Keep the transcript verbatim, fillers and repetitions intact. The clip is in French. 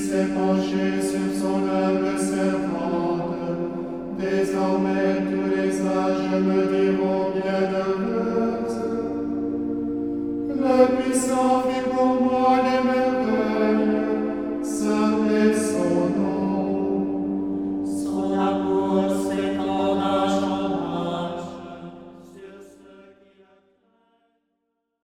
s'est penché sur son humble servante. Désormais tous les âges me diront bienheureuse. Le puissant fit pour moi